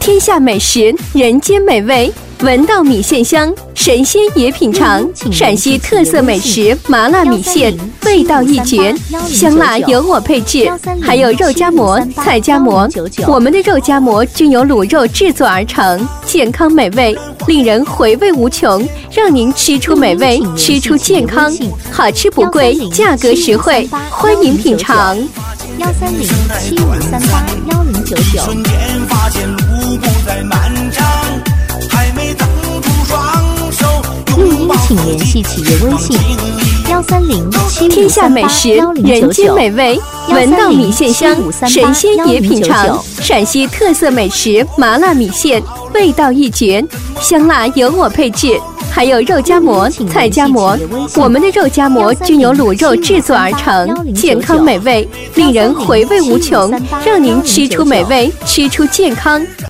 天下美食，人间美味，闻到米线香，神仙也品尝。陕西特色美食麻辣米线，味道一绝，香辣由我配制，还有肉夹馍、菜夹馍。我们的肉夹馍均由卤肉制作而成，健康美味，令人回味无穷，让您吃出美味，吃出健康，好吃不贵，价格实惠，欢迎品尝。 13075381099。瞬间发现路不再漫长，还没等出双手。 录音请联系企业微信13075381099。 天下美食，人间美味，闻到米线香，神仙也品尝。陕西特色美食麻辣米线，味道一绝，香辣由我配制。还有肉夹馍、菜夹馍，我们的肉夹馍均由卤肉制作而成，健康美味，令人回味无穷，让您吃出美味，吃出健康。